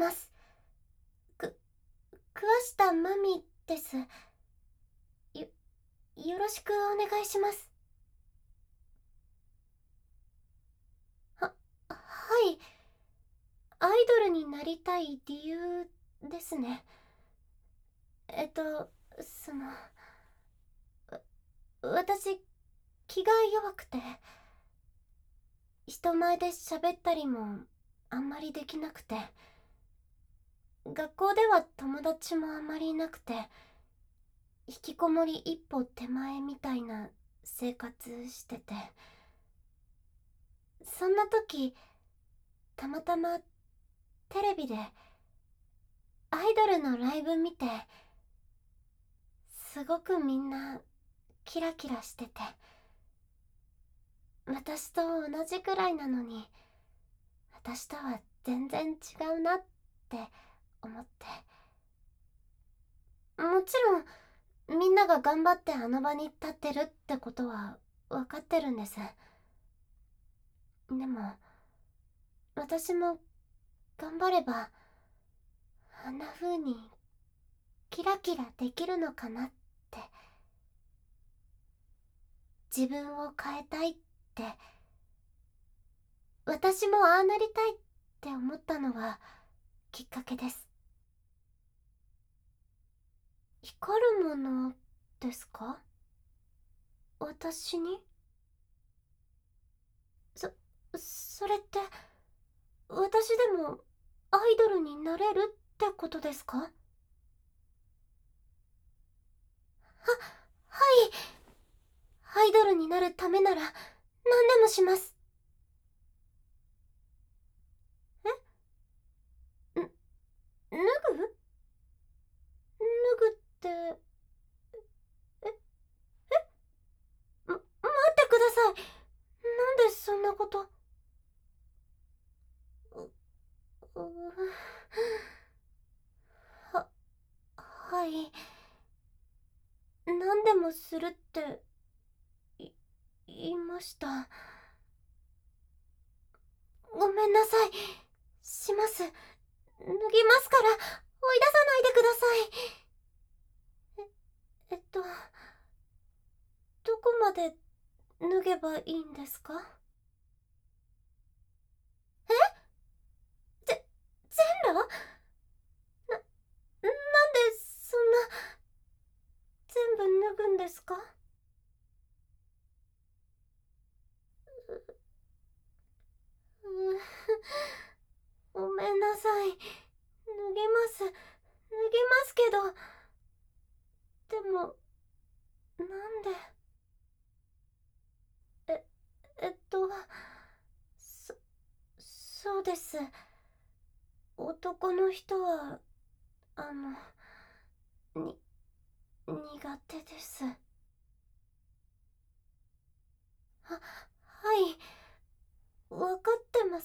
ます。桑下真美です。よろしくお願いします。はい。アイドルになりたい理由ですね。その、私、気が弱くて、人前で喋ったりもあんまりできなくて、学校では友達もあんまりいなくて、引きこもり一歩手前みたいな生活してて、そんな時、たまたまテレビでアイドルのライブ見て、すごくみんなキラキラしてて、私と同じくらいなのに、私とは全然違うなって思って。もちろんみんなが頑張ってあの場に立ってるってことは分かってるんです。でも私も頑張ればあんな風にキラキラできるのかなって、自分を変えたいって、私もああなりたいって思ったのがきっかけです。光るものですか？私に？そそれって私でもアイドルになれるってことですか？はい。アイドルになるためなら何でもします。え？脱ぐ？脱ぐって、待ってください。なんでそんなこと。う、う、は、はい。何でもするって言いました。ごめんなさい。します。脱ぎますから追い出さないでください。どこまで脱げばいいんですか？え？全裸？なんでそんな全部脱ぐんですか？うごめんなさい。脱ぎます。脱ぎますけど。でも、なんで。え、えっと、そ、そうです。男の人は、あの、苦手です。はい、わかってます。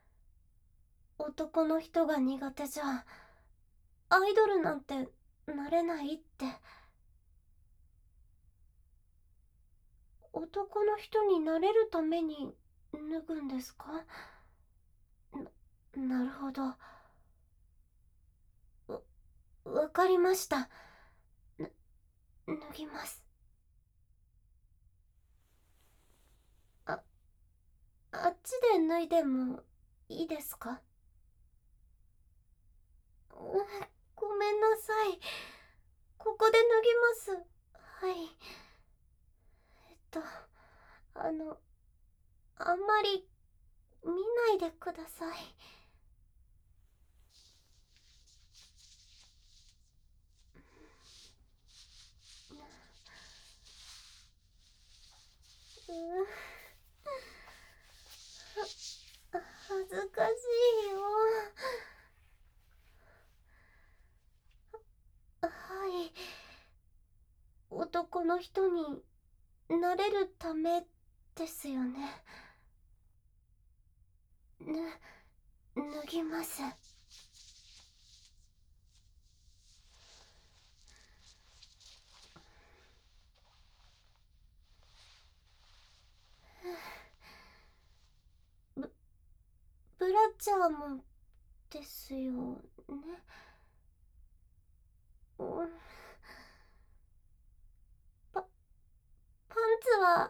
男の人が苦手じゃ、アイドルなんてなれないって。男の人になれるために脱ぐんですか？なるほど。わかりました。脱ぎます。あ、あっちで脱いでもいいですか？ごめんなさい。ここで脱ぎます。はい。と、あの、あんまり見ないでください。恥ずかしいよ。はい。男の人になれるためですよね。脱ぎます。ブ、ブラジャーもですよね。うん、パ、パンツは、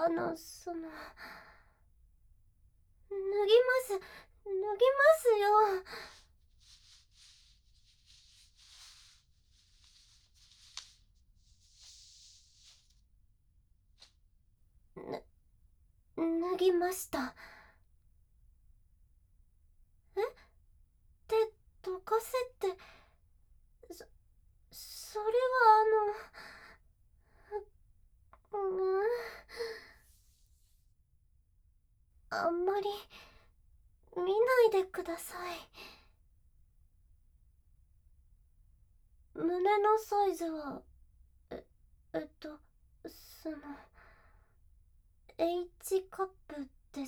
脱ぎます。脱ぎますよ。脱ぎました。えって溶かせって、それはあんまり見ないでください。胸のサイズは、え、えっと、その、H カップです。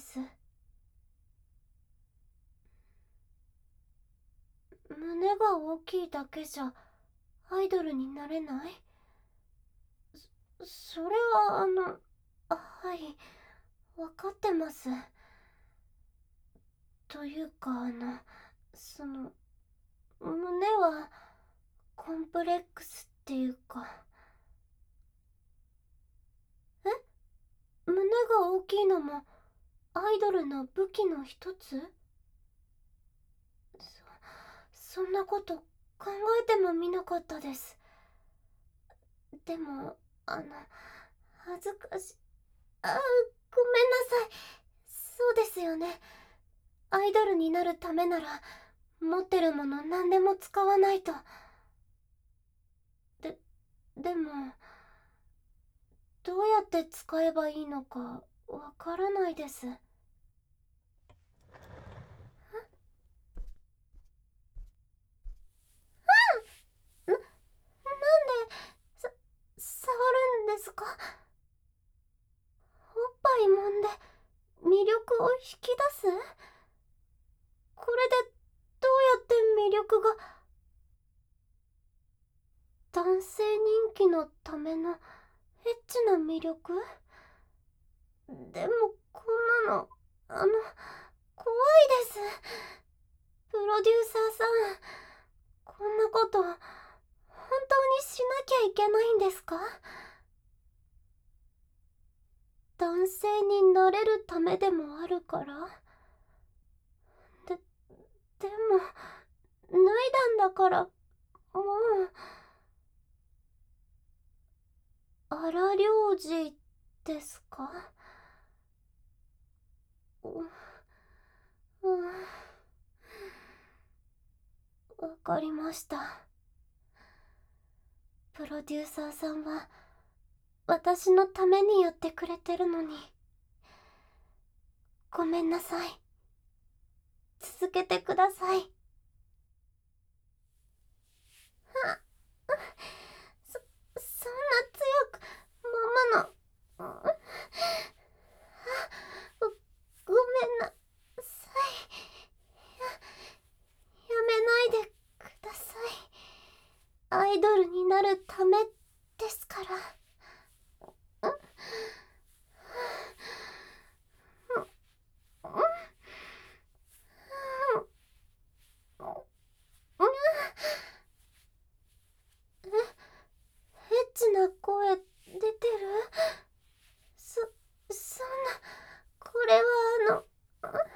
胸が大きいだけじゃアイドルになれない？それははい、わかってます。というかその、胸はコンプレックスっていうか。え、胸が大きいのもアイドルの武器の一つ？そんなこと考えてもみなかったです。でも恥ずかし、ごめんなさい。そうですよね。アイドルになるためなら持ってるもの何でも使わないと。ででもどうやって使えばいいのかわからないです。なんでさ触るんですか？おっぱい揉んで魅力を引き出す？これでどうやって魅力が？男性人気のためのエッチな魅力？でもこんなの怖いです。プロデューサーさん、こんなこと本当にしなきゃいけないんですか？男性になれるためでもあるから。ででも脱いだんだから、もう。荒療治ですか？うんわかりました。プロデューサーさんは私のためにやってくれてるのに。ごめんなさい。続けてください。あ、そんな強くママの、ごめんなさい。やめないでください。アイドルになるためですから。エッチな声出てる？そ、そんな、これはダメです。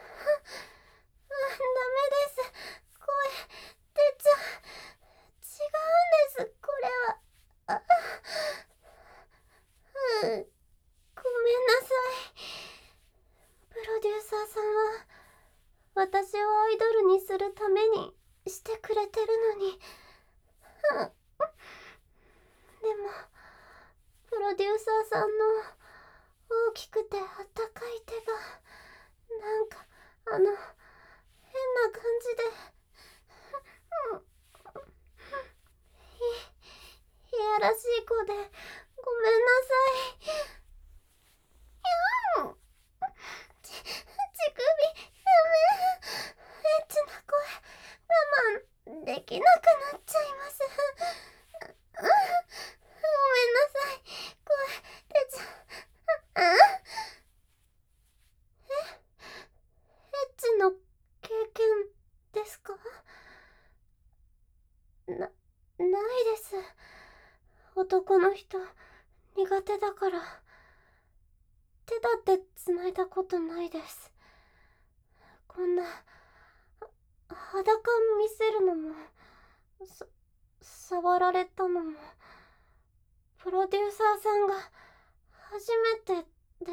声出ちゃ違うんです、これは。ごめんなさい。プロデューサーさんは私をアイドルにするためにしてくれてるのに。でもプロデューサーさんの大きくてあったかい手がなんか変な感じで、いやらしい子でごめんなさい。乳首ダメ。エッチな声我慢できなくなっちゃいます。ごめんなさい。声出ちゃエッチの経験ですか？ の人苦手だから。手だって繋いだことないです。こんな裸見せるのも触られたのもプロデューサーさんが初めてです。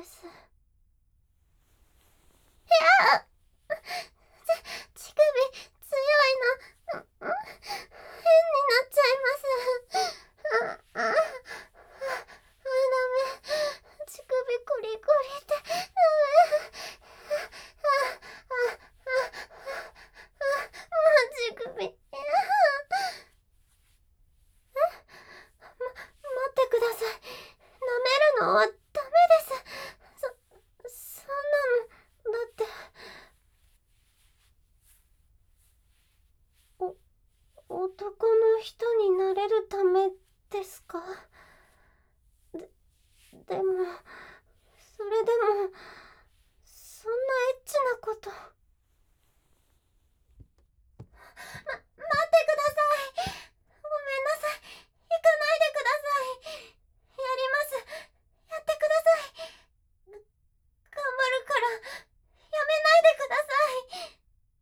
いや、乳首強いな。変になっちゃいます。ダメ。乳首コリコリってダメ。乳首。待ってください。舐めるのはダメです。そんなのだって。男の人になれるためですか？でも、それでも、そんなエッチなこと。待ってください。ごめんなさい。行かないでください。やります。やってください。頑張るから、やめないでください。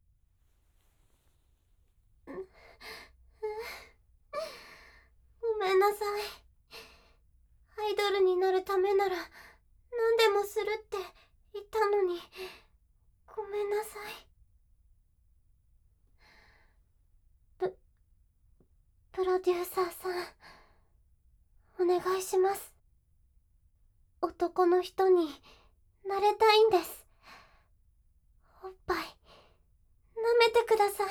ごめんなさい。アイドルになるためなら何でもするって言ったのに、ごめんなさい。プロデューサーさん、お願いします。男の人になれたいんです。おっぱい舐めてください。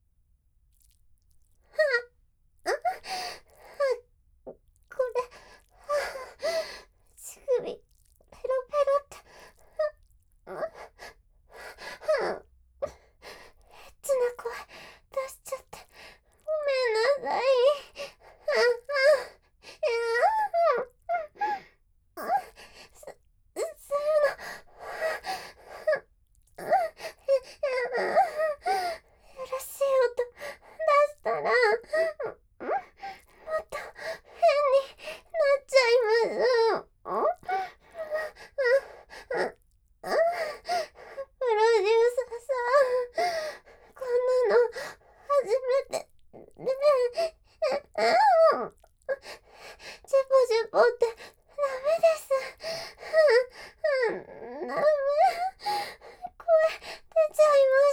これ、乳首ペロペロって。エッチな声出しちゃってごめんなさい。そういうのよろしい音出したらもっと変になっちゃいます。プロデューサーさん、こんなの初めてで、ジェポジェポってダメです。ダメ。声出ちゃいます。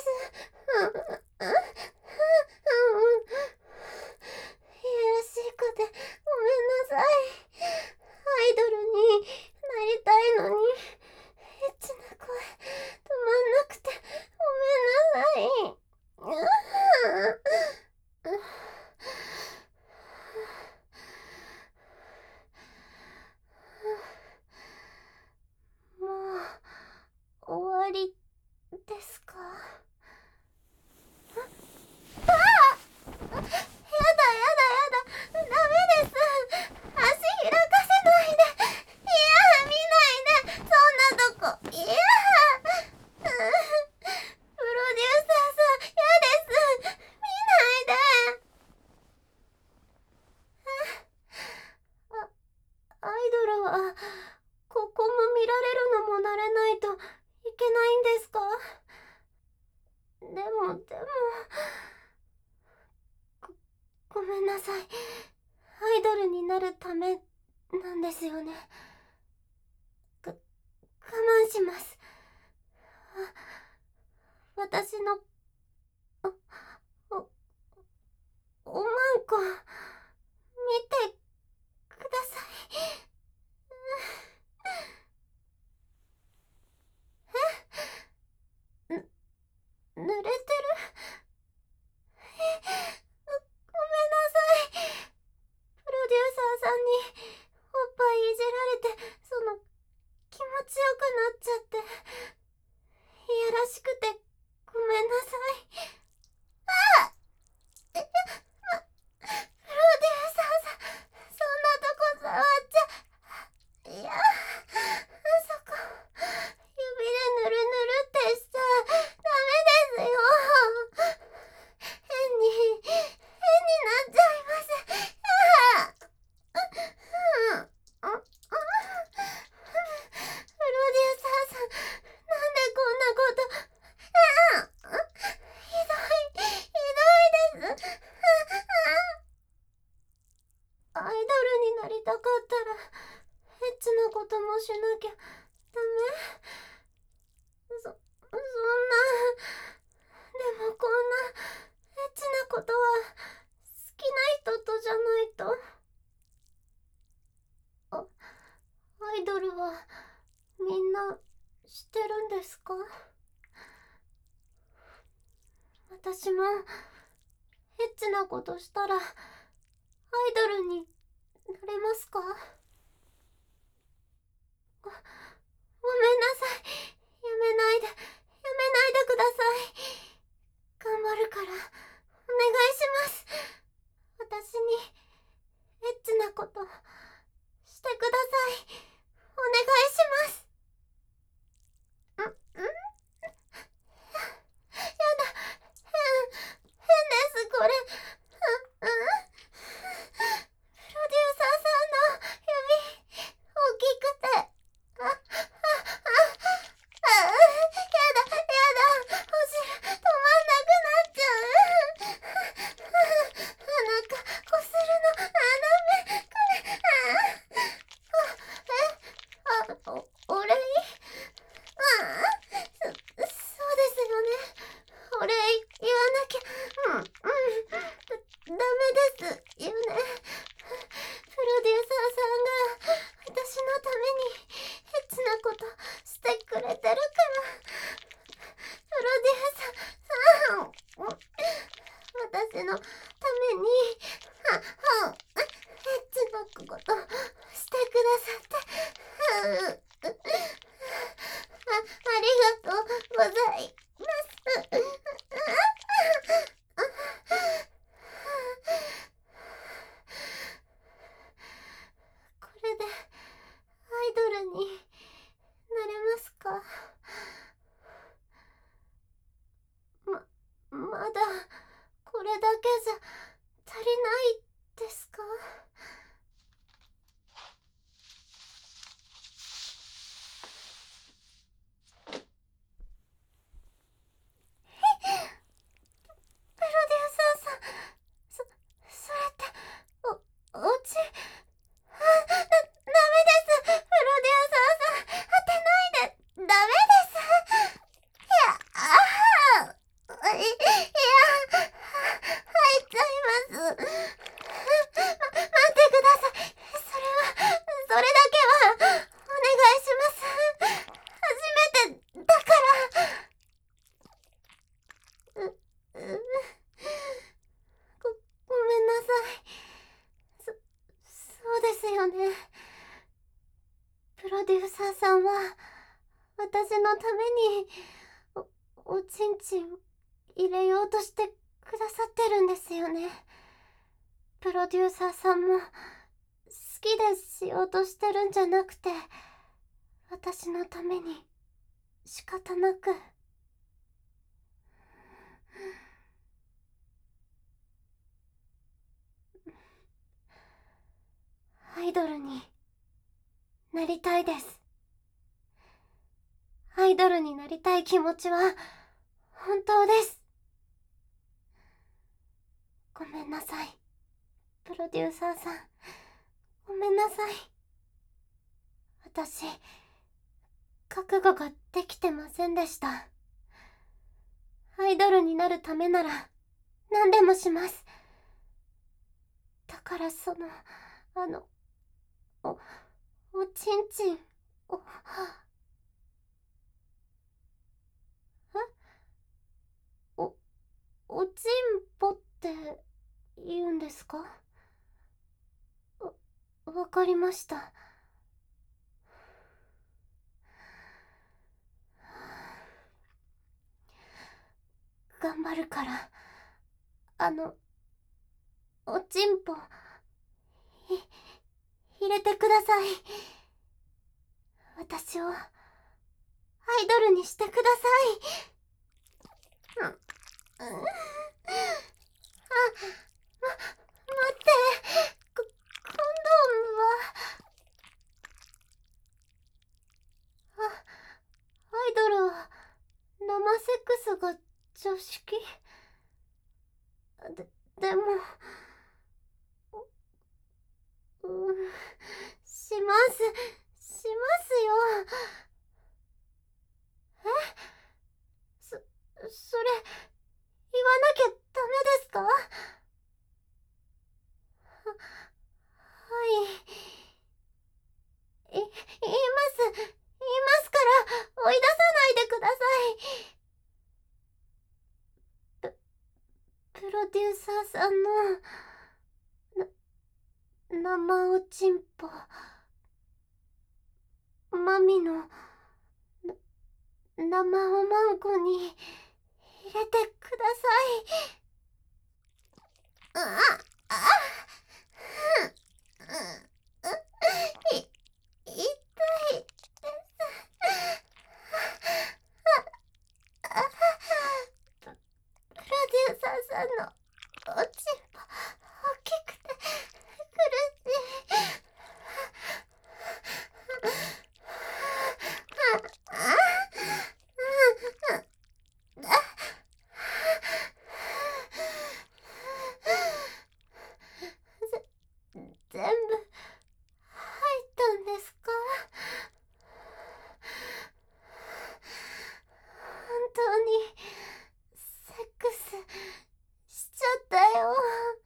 いやらしい子でごめんなさい。アイドルになりたいのにエッチな声止まんなくてごめんなさい。もう終わりですか？ああ！やだやだやだ、ダメです。足開かせないで。いや、見ないで、そんなとこ。いや、プロデューサーさん、嫌です。見ないで。アイドルはここも見られるのも慣れないといけないんですか？でもごめんなさい。アイドルになるためなんですよね。我慢します。私のおおまんこ見てください。濡れてる。ごめんなさい。プロデューサーさんにおっぱいいじられて、気持ちよくなっちゃって、いやらしくてごめんなさい。プロデューサーさん、そんなとこ触っちゃ。いや、そこ指でぬるぬるってしちゃダメですよ。変になっちゃいます。 しなきゃダメ。そんな。でもこんなエッチなことは好きな人とじゃないと。アイドルはみんな知ってるんですか？私もエッチなことしたらアイドルになれますか？ごめんなさい。やめないでください。頑張るからお願いします。私にエッチなことしてください。お願いします。やだ。変ですこれ。プロデューサーさんの指大きくて。やだ。お汁止まんなくなっちゃう。なんかこするのダメ。これお礼？そうですよね。お礼言わなきゃ。ダメですよね。プロデューサーさんが私のためにエッチなことしてくれてるから。プロデューサーさん、私のためにエッチなことしてくださってありがとうございます。これでアイドルになれますか？まだこれだけじゃ足りないですか？プロデューサーさん、それってお家ダメです。プロデューサーさん、当てないで。ダメです。いや、入っちゃいます。待ってください。それだけはお願いします。初めてだから。ごめんなさい。そうですよね。プロデューサーさんは私のためにおちんちん入れようとしてくださってるんですよね。プロデューサーさんも好きでしようとしてるんじゃなくて、私のために仕方なく。アイドルになりたいです。アイドルになりたい気持ちは本当です。ごめんなさい。プロデューサーさん、ごめんなさい。私、覚悟ができてませんでした。アイドルになるためなら何でもします。だからお、おちんちんを、お、おちんぽって言うんですか？わかりました。頑張るから、おちんぽ、入れてください。私をアイドルにしてください。待って、コンドームは、アイドルは生セックスが常識？でも、しますさんの生おちんぽ、マミの生おまんこに入れてください。痛いです。プロデューサーさんのおちんぽ大きくて苦しい。全部入ったんですか？本当にセックスしちゃったよ。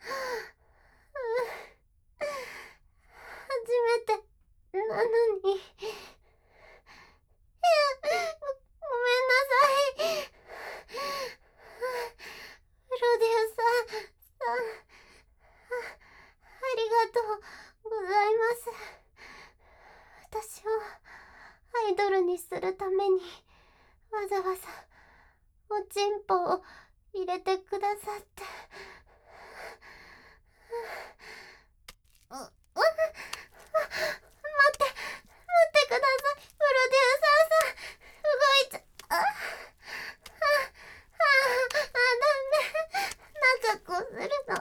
初めてなのに。ごめんなさい。プロデューサーさん、ありがとうございます。私をアイドルにするためにわざわざおちんぽを入れてくださって。待ってください。プロデューサーさん、動いちゃ、ダメ。なんかこうするの。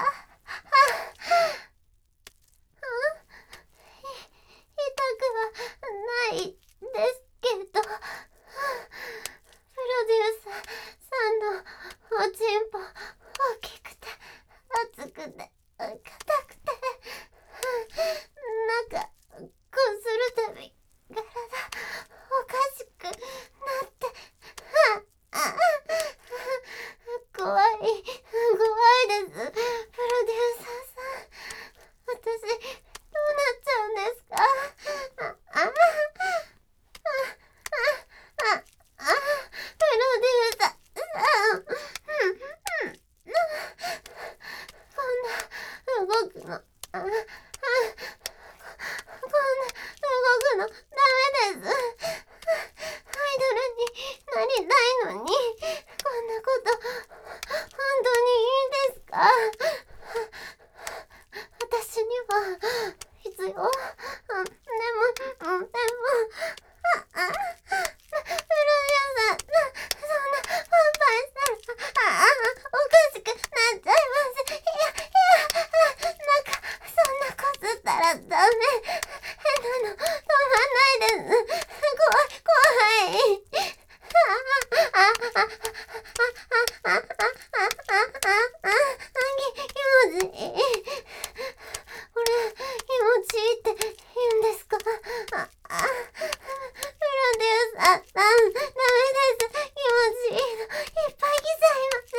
痛くはないですけど、プロデューサーさんのおちんぽ大きくて熱くて硬くて、なんかこうするたび体おかしくなって、怖いです。プロデューサーさん、私どうなっちゃうんですか？プロデューサーさん、こんな動くの、こんな動くのダメです。アイドルになりたいのに、こんなこと本当にいいですか？私には必要。でもプロデューサー、そんな乾杯したらおかしくなっちゃいます。なんかそんなこすったらダメ。変なの止まんないです。怖い。気持ちいい。これ気持ちいいって言うんですか？プロデューサーさん、ダメです。気持ちいいのいっぱい来ちゃいます。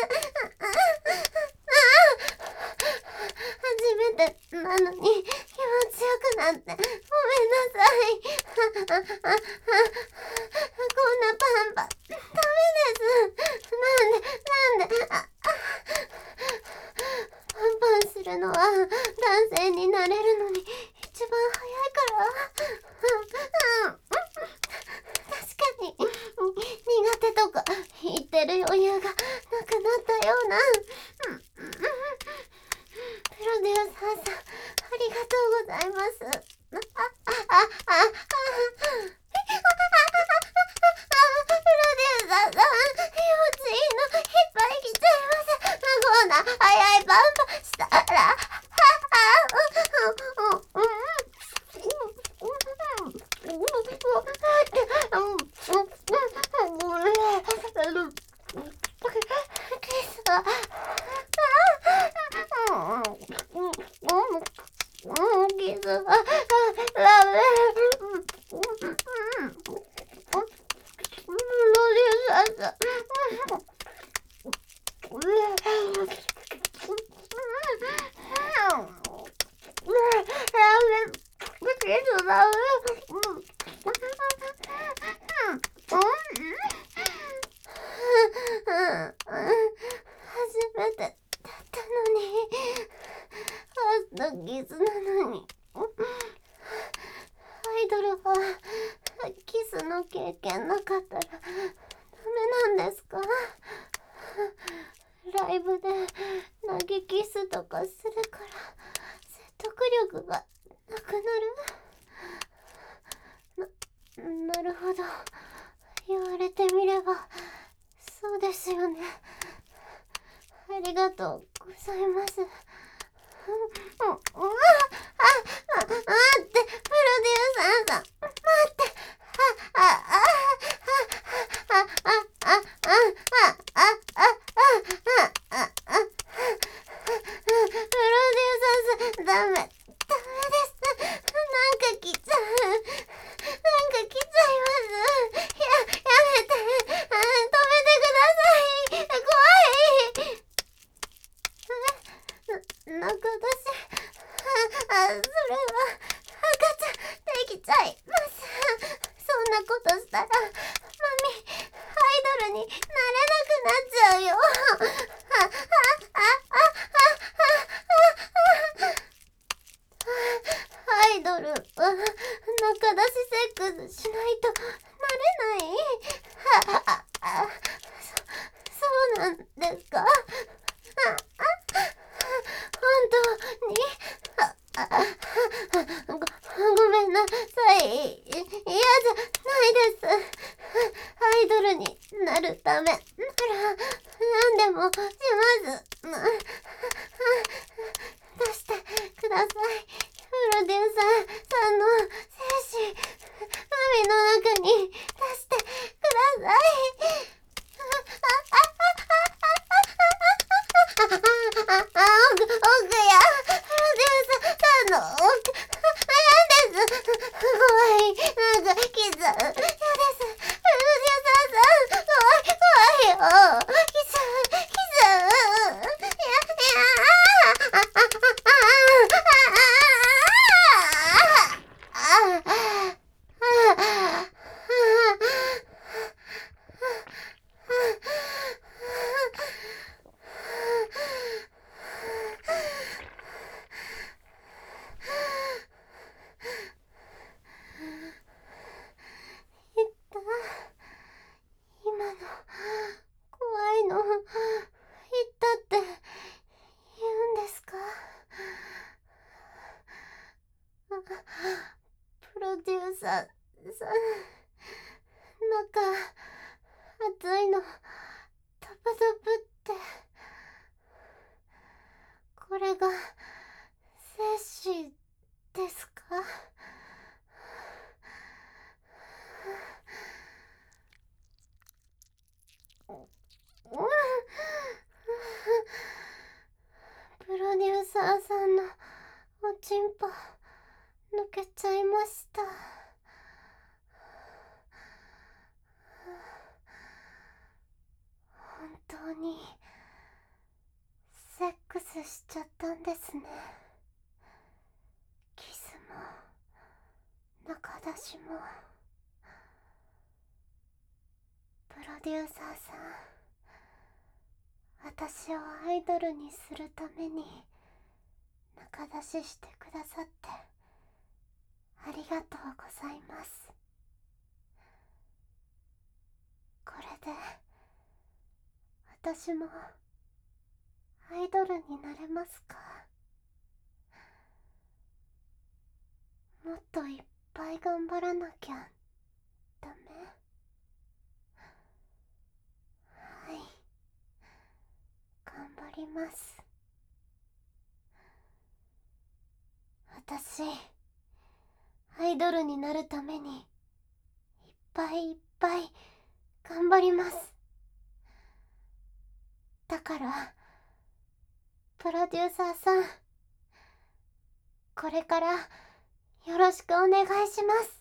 初めてなのに気持ちよくなってごめんなさい。こんなパンパダメです。なんでパンパンするのは男性になれるのに一番早いから。確かに苦手とか言ってる余裕がなくなったような。プロデューサーさん、ありがとうございます。プロデューサーさん、気持ちいいのいっぱい来ちゃいます。こんな早いパンパンしたらの経験なかったらダメなんですか？ライブで投げキスとかするから説得力がなくなる。なるほど。言われてみればそうですよね。ありがとうございます。待って、プロデューサーさん。待って。あ、あ、あ、あ、あ、あ、あ、あ、あ、あ、あ、あ、あ、プロデューサーさん、ダメ。ダメです。なんか来ちゃう。なんか来ちゃいます。やめて。止めてください。怖い。なんか私、それは赤ちゃんできちゃいます。そんなことしたらマミアイドルになれなくなっちゃうよ。アイドルは中出しセックスしないとなれない。そうなんですか？本当にごめんなさい。嫌じゃないです。アイドルになるためなら何でもします。出してください。プロデューサーさんの精子海の中に出してください。奥やプロデューサーの奥嫌です。怖い。なんか来ちゃう。嫌です。プロデューサーさん、怖いよ。来ちゃう。来ちゃう。今の怖いの言ったって言うんですか？プロデューサーさん、中熱いのタプタプって、これが精子ですか？プロデューサーさんのおちんぽ抜けちゃいました。本当にセックスしちゃったんですね。キスも中出しも。プロデューサーさん、私をアイドルにするために中出ししてくださってありがとうございます。これで私もアイドルになれますか？もっといっぱい頑張らなきゃダメ？はい、頑張ります。私アイドルになるためにいっぱいいっぱい頑張ります。だからプロデューサーさん、これからよろしくお願いします。